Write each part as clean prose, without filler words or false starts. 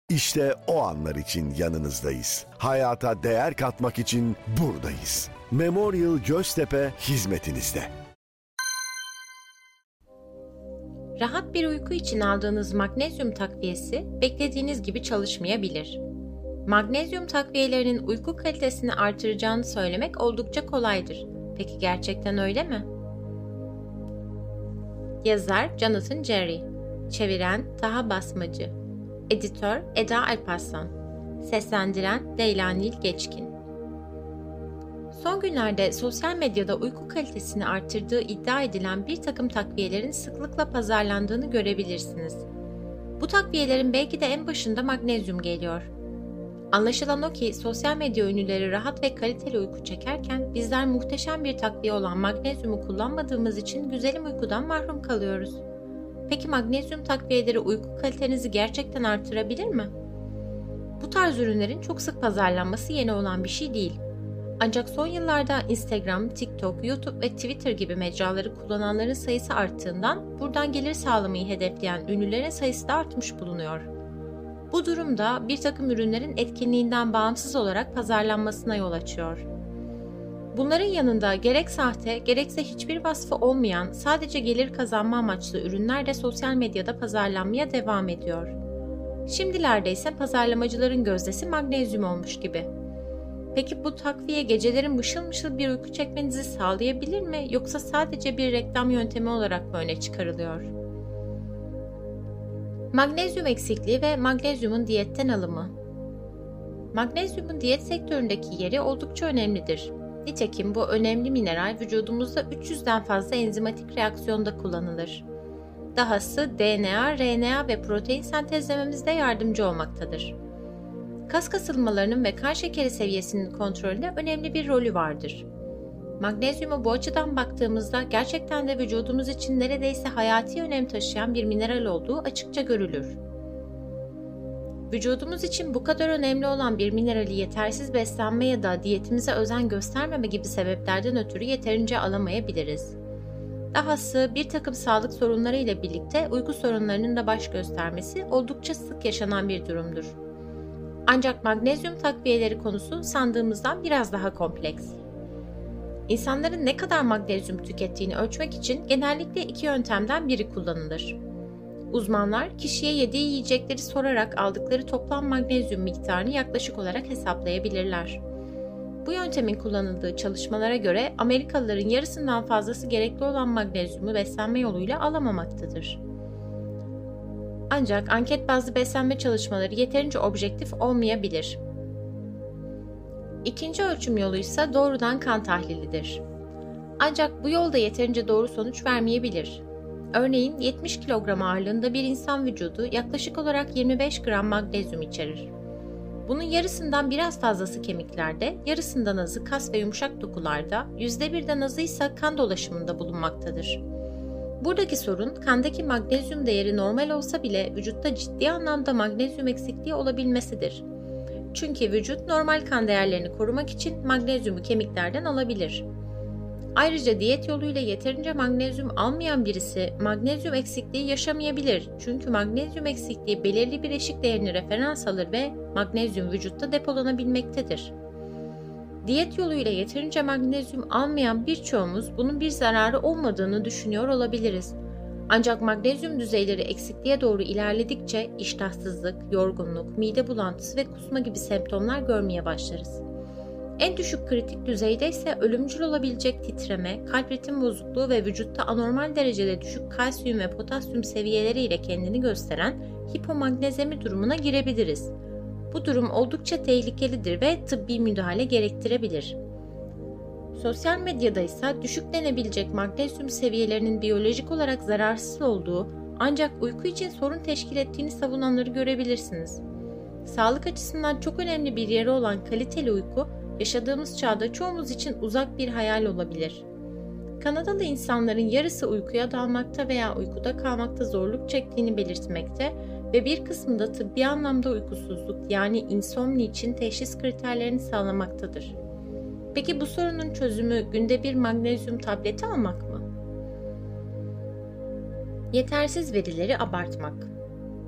İşte o anlar için yanınızdayız. Hayata değer katmak için buradayız. Memorial Göztepe hizmetinizde. Rahat bir uyku için aldığınız magnezyum takviyesi beklediğiniz gibi çalışmayabilir. Magnezyum takviyelerinin uyku kalitesini artıracağını söylemek oldukça kolaydır. Peki gerçekten öyle mi? Yazar Jonathan Jarry, çeviren Taha Basmacı, editör Eda Alparslan, seslendiren Leyla Nil Geçkin. Son günlerde sosyal medyada uyku kalitesini artırdığı iddia edilen bir takım takviyelerin sıklıkla pazarlandığını görebilirsiniz. Bu takviyelerin belki de en başında magnezyum geliyor. Anlaşılan o ki sosyal medya ünlüleri rahat ve kaliteli uyku çekerken bizler muhteşem bir takviye olan magnezyumu kullanmadığımız için güzelim uykudan mahrum kalıyoruz. Peki magnezyum takviyeleri uyku kalitenizi gerçekten artırabilir mi? Bu tarz ürünlerin çok sık pazarlanması yeni olan bir şey değil. Ancak son yıllarda Instagram, TikTok, YouTube ve Twitter gibi mecraları kullananların sayısı arttığından buradan gelir sağlamayı hedefleyen ünlülerin sayısı da artmış bulunuyor. Bu durum da bir takım ürünlerin etkinliğinden bağımsız olarak pazarlanmasına yol açıyor. Bunların yanında gerek sahte gerekse hiçbir vasfı olmayan sadece gelir kazanma amaçlı ürünler de sosyal medyada pazarlanmaya devam ediyor. Şimdilerde ise pazarlamacıların gözdesi magnezyum olmuş gibi. Peki bu takviye gecelerin mışıl mışıl bir uyku çekmenizi sağlayabilir mi yoksa sadece bir reklam yöntemi olarak mı öne çıkarılıyor? Magnezyum eksikliği ve magnezyumun diyetten alımı. Magnezyumun diyet sektöründeki yeri oldukça önemlidir. Nitekim bu önemli mineral vücudumuzda 300'den fazla enzimatik reaksiyonda kullanılır. Dahası DNA, RNA ve protein sentezlememizde yardımcı olmaktadır. Kas kasılmalarının ve kan şekeri seviyesinin kontrolünde önemli bir rolü vardır. Magnezyumu bu açıdan baktığımızda gerçekten de vücudumuz için neredeyse hayati önem taşıyan bir mineral olduğu açıkça görülür. Vücudumuz için bu kadar önemli olan bir minerali yetersiz beslenme ya da diyetimize özen göstermeme gibi sebeplerden ötürü yeterince alamayabiliriz. Dahası bir takım sağlık sorunları ile birlikte uyku sorunlarının da baş göstermesi oldukça sık yaşanan bir durumdur. Ancak magnezyum takviyeleri konusu sandığımızdan biraz daha kompleks. İnsanların ne kadar magnezyum tükettiğini ölçmek için genellikle iki yöntemden biri kullanılır. Uzmanlar kişiye yediği yiyecekleri sorarak aldıkları toplam magnezyum miktarını yaklaşık olarak hesaplayabilirler. Bu yöntemin kullanıldığı çalışmalara göre Amerikalıların yarısından fazlası gerekli olan magnezyumu beslenme yoluyla alamamaktadır. Ancak anket bazlı beslenme çalışmaları yeterince objektif olmayabilir. İkinci ölçüm yolu ise doğrudan kan tahlilidir. Ancak bu yolda yeterince doğru sonuç vermeyebilir. Örneğin 70 kilogram ağırlığında bir insan vücudu yaklaşık olarak 25 gram magnezyum içerir. Bunun yarısından biraz fazlası kemiklerde, yarısından azı kas ve yumuşak dokularda, %1'den azı ise kan dolaşımında bulunmaktadır. Buradaki sorun kandaki magnezyum değeri normal olsa bile vücutta ciddi anlamda magnezyum eksikliği olabilmesidir. Çünkü vücut normal kan değerlerini korumak için magnezyumu kemiklerden alabilir. Ayrıca diyet yoluyla yeterince magnezyum almayan birisi magnezyum eksikliği yaşamayabilir. Çünkü magnezyum eksikliği belirli bir eşik değerini referans alır ve magnezyum vücutta depolanabilmektedir. Diyet yoluyla yeterince magnezyum almayan birçoğumuz bunun bir zararı olmadığını düşünüyor olabiliriz. Ancak magnezyum düzeyleri eksikliğe doğru ilerledikçe iştahsızlık, yorgunluk, mide bulantısı ve kusma gibi semptomlar görmeye başlarız. En düşük kritik düzeyde ise ölümcül olabilecek titreme, kalp ritim bozukluğu ve vücutta anormal derecede düşük kalsiyum ve potasyum seviyeleriyle kendini gösteren hipomagnezemi durumuna girebiliriz. Bu durum oldukça tehlikelidir ve tıbbi müdahale gerektirebilir. Sosyal medyada ise düşük denebilecek magnezyum seviyelerinin biyolojik olarak zararsız olduğu ancak uyku için sorun teşkil ettiğini savunanları görebilirsiniz. Sağlık açısından çok önemli bir yeri olan kaliteli uyku, yaşadığımız çağda çoğumuz için uzak bir hayal olabilir. Kanadalı insanların yarısı uykuya dalmakta veya uykuda kalmakta zorluk çektiğini belirtmekte ve bir kısmı da tıbbi anlamda uykusuzluk yani insomni için teşhis kriterlerini sağlamaktadır. Peki bu sorunun çözümü günde bir magnezyum tableti almak mı? Yetersiz verileri abartmak.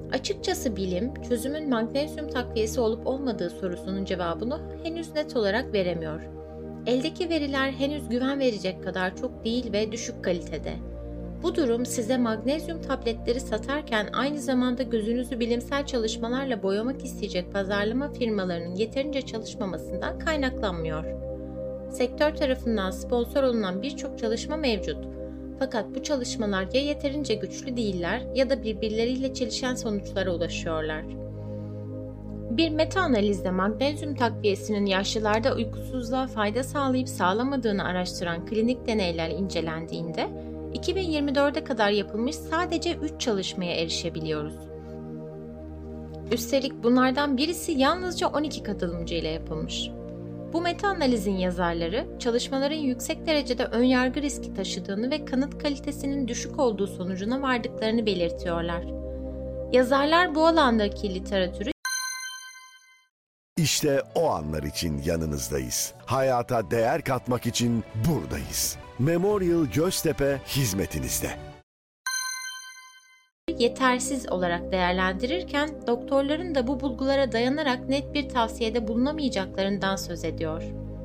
Açıkçası bilim, çözümün magnezyum takviyesi olup olmadığı sorusunun cevabını henüz net olarak veremiyor. Eldeki veriler henüz güven verecek kadar çok değil ve düşük kalitede. Bu durum size magnezyum tabletleri satarken aynı zamanda gözünüzü bilimsel çalışmalarla boyamak isteyecek pazarlama firmalarının yeterince çalışmamasından kaynaklanmıyor. Sektör tarafından sponsor olunan birçok çalışma mevcut. Fakat bu çalışmalar ya yeterince güçlü değiller ya da birbirleriyle çelişen sonuçlara ulaşıyorlar. Bir meta-analizde magnezyum takviyesinin yaşlılarda uykusuzluğa fayda sağlayıp sağlamadığını araştıran klinik deneyler incelendiğinde 2024'e kadar yapılmış sadece 3 çalışmaya erişebiliyoruz. Üstelik bunlardan birisi yalnızca 12 katılımcı ile yapılmış. Bu meta-analizin yazarları, çalışmaların yüksek derecede önyargı riski taşıdığını ve kanıt kalitesinin düşük olduğu sonucuna vardıklarını belirtiyorlar. Yazarlar bu alandaki literatürü İşte o anlar için yanınızdayız. Hayata değer katmak için buradayız. Memorial Göztepe hizmetinizde. yetersiz olarak değerlendirirken doktorların da bu bulgulara dayanarak net bir tavsiyede bulunamayacaklarından söz ediyor.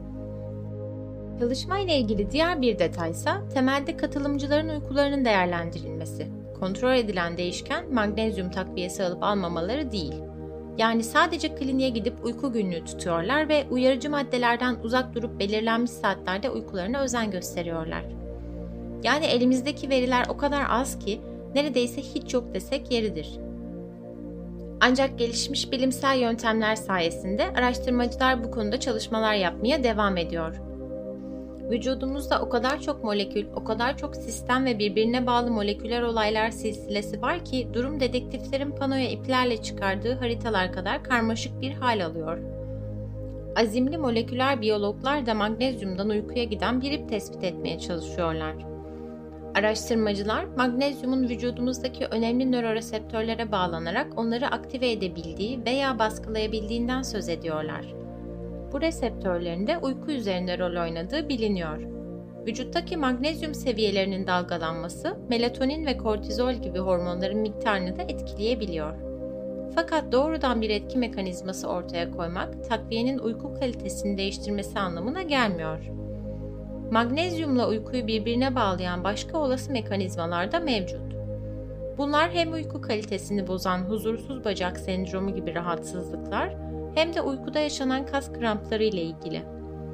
Çalışma ile ilgili diğer bir detaysa temelde katılımcıların uykularının değerlendirilmesi. Kontrol edilen değişken magnezyum takviyesi alıp almamaları değil. Yani sadece kliniğe gidip uyku günlüğü tutuyorlar ve uyarıcı maddelerden uzak durup belirlenmiş saatlerde uykularına özen gösteriyorlar. Yani elimizdeki veriler o kadar az ki neredeyse hiç yok desek yeridir. Ancak gelişmiş bilimsel yöntemler sayesinde araştırmacılar bu konuda çalışmalar yapmaya devam ediyor. Vücudumuzda o kadar çok molekül, o kadar çok sistem ve birbirine bağlı moleküler olaylar silsilesi var ki durum dedektiflerin panoya iplerle çıkardığı haritalar kadar karmaşık bir hal alıyor. Azimli moleküler biyologlar da magnezyumdan uykuya giden bir ip tespit etmeye çalışıyorlar. Araştırmacılar, magnezyumun vücudumuzdaki önemli nöroreseptörlere bağlanarak onları aktive edebildiği veya baskılayabildiğinden söz ediyorlar. Bu reseptörlerin de uyku üzerinde rol oynadığı biliniyor. Vücuttaki magnezyum seviyelerinin dalgalanması, melatonin ve kortizol gibi hormonların miktarını da etkileyebiliyor. Fakat doğrudan bir etki mekanizması ortaya koymak, takviyenin uyku kalitesini değiştirmesi anlamına gelmiyor. Magnezyumla uykuyu birbirine bağlayan başka olası mekanizmalar da mevcut. Bunlar hem uyku kalitesini bozan huzursuz bacak sendromu gibi rahatsızlıklar, hem de uykuda yaşanan kas krampları ile ilgili.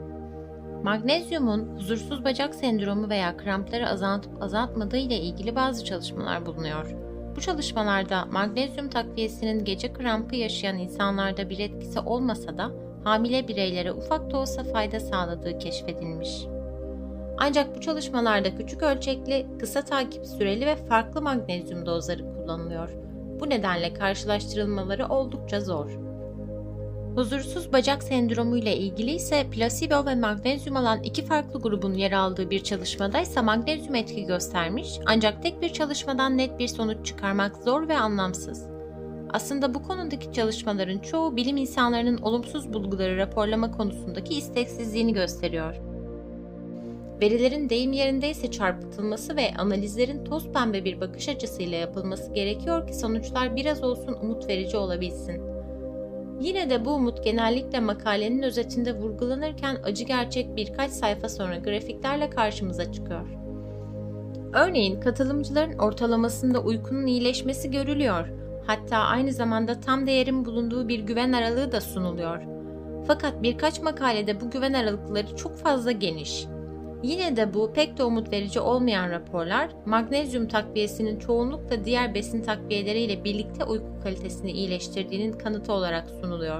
Magnezyumun huzursuz bacak sendromu veya krampları azaltıp azaltmadığı ile ilgili bazı çalışmalar bulunuyor. Bu çalışmalarda magnezyum takviyesinin gece krampı yaşayan insanlarda bir etkisi olmasa da hamile bireylere ufak da olsa fayda sağladığı keşfedilmiş. Ancak bu çalışmalarda küçük ölçekli, kısa takip süreli ve farklı magnezyum dozları kullanılıyor. Bu nedenle karşılaştırılmaları oldukça zor. Huzursuz bacak sendromu ile ilgili ise plasebo ve magnezyum alan iki farklı grubun yer aldığı bir çalışmada ise magnezyum etki göstermiş, ancak tek bir çalışmadan net bir sonuç çıkarmak zor ve anlamsız. Aslında bu konudaki çalışmaların çoğu bilim insanlarının olumsuz bulguları raporlama konusundaki isteksizliğini gösteriyor. Verilerin deyim yerindeyse çarpıtılması ve analizlerin toz pembe bir bakış açısıyla yapılması gerekiyor ki sonuçlar biraz olsun umut verici olabilsin. Yine de bu umut genellikle makalenin özetinde vurgulanırken acı gerçek birkaç sayfa sonra grafiklerle karşımıza çıkıyor. Örneğin katılımcıların ortalamasında uykunun iyileşmesi görülüyor. Hatta aynı zamanda tam değerin bulunduğu bir güven aralığı da sunuluyor. Fakat birkaç makalede bu güven aralıkları çok fazla geniş. Yine de bu pek de umut verici olmayan raporlar, magnezyum takviyesinin çoğunlukla diğer besin takviyeleriyle birlikte uyku kalitesini iyileştirdiğinin kanıtı olarak sunuluyor.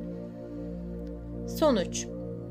Sonuç: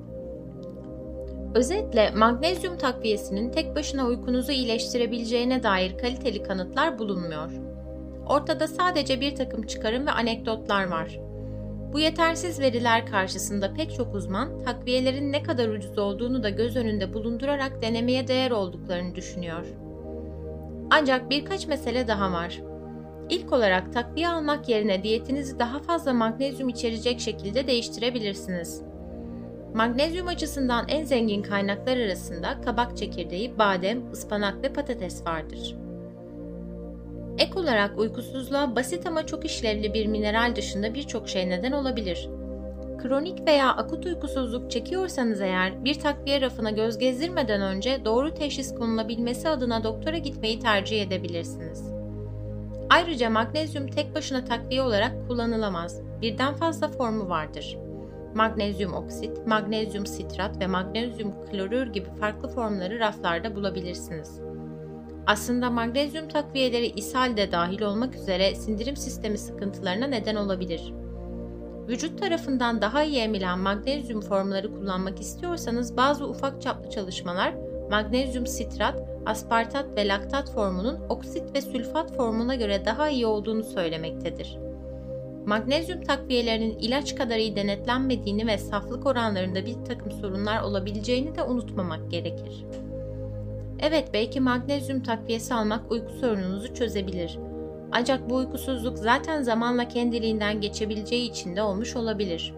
özetle magnezyum takviyesinin tek başına uykunuzu iyileştirebileceğine dair kaliteli kanıtlar bulunmuyor. Ortada sadece bir takım çıkarım ve anekdotlar var. Bu yetersiz veriler karşısında pek çok uzman, takviyelerin ne kadar ucuz olduğunu da göz önünde bulundurarak denemeye değer olduklarını düşünüyor. Ancak birkaç mesele daha var. İlk olarak takviye almak yerine diyetinizi daha fazla magnezyum içerecek şekilde değiştirebilirsiniz. Magnezyum açısından en zengin kaynaklar arasında kabak çekirdeği, badem, ıspanak ve patates vardır. Ek olarak uykusuzluğa basit ama çok işlevli bir mineral dışında birçok şey neden olabilir. Kronik veya akut uykusuzluk çekiyorsanız eğer bir takviye rafına göz gezdirmeden önce doğru teşhis konulabilmesi adına doktora gitmeyi tercih edebilirsiniz. Ayrıca magnezyum tek başına takviye olarak kullanılamaz. Birden fazla formu vardır. Magnezyum oksit, magnezyum sitrat ve magnezyum klorür gibi farklı formları raflarda bulabilirsiniz. Aslında magnezyum takviyeleri ishal de dahil olmak üzere sindirim sistemi sıkıntılarına neden olabilir. Vücut tarafından daha iyi emilen magnezyum formları kullanmak istiyorsanız bazı ufak çaplı çalışmalar magnezyum sitrat, aspartat ve laktat formunun oksit ve sülfat formuna göre daha iyi olduğunu söylemektedir. Magnezyum takviyelerinin ilaç kadar iyi denetlenmediğini ve saflık oranlarında bir takım sorunlar olabileceğini de unutmamak gerekir. Evet, belki magnezyum takviyesi almak uyku sorununuzu çözebilir. Ancak bu uykusuzluk zaten zamanla kendiliğinden geçebileceği için de olmuş olabilir.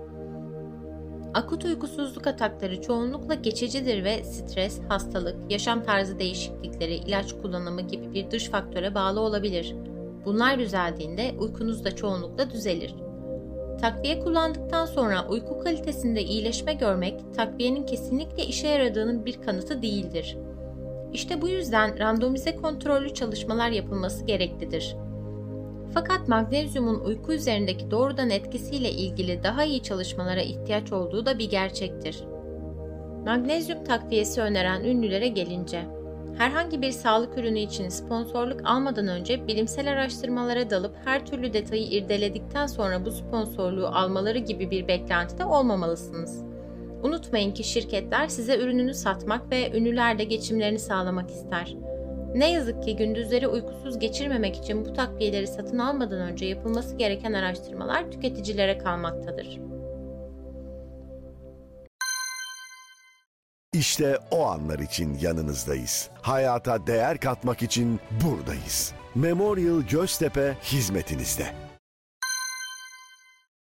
Akut uykusuzluk atakları çoğunlukla geçicidir ve stres, hastalık, yaşam tarzı değişiklikleri, ilaç kullanımı gibi bir dış faktöre bağlı olabilir. Bunlar düzeldiğinde uykunuz da çoğunlukla düzelir. Takviye kullandıktan sonra uyku kalitesinde iyileşme görmek, takviyenin kesinlikle işe yaradığının bir kanıtı değildir. İşte bu yüzden randomize kontrollü çalışmalar yapılması gereklidir. Fakat magnezyumun uyku üzerindeki doğrudan etkisiyle ilgili daha iyi çalışmalara ihtiyaç olduğu da bir gerçektir. Magnezyum takviyesi öneren ünlülere gelince, herhangi bir sağlık ürünü için sponsorluk almadan önce bilimsel araştırmalara dalıp her türlü detayı irdeledikten sonra bu sponsorluğu almaları gibi bir beklentide olmamalısınız. Unutmayın ki şirketler size ürününü satmak ve ünlüler de geçimlerini sağlamak ister. Ne yazık ki gündüzleri uykusuz geçirmemek için bu takviyeleri satın almadan önce yapılması gereken araştırmalar tüketicilere kalmaktadır. İşte o anlar için yanınızdayız. Hayata değer katmak için buradayız. Memorial Göztepe hizmetinizde.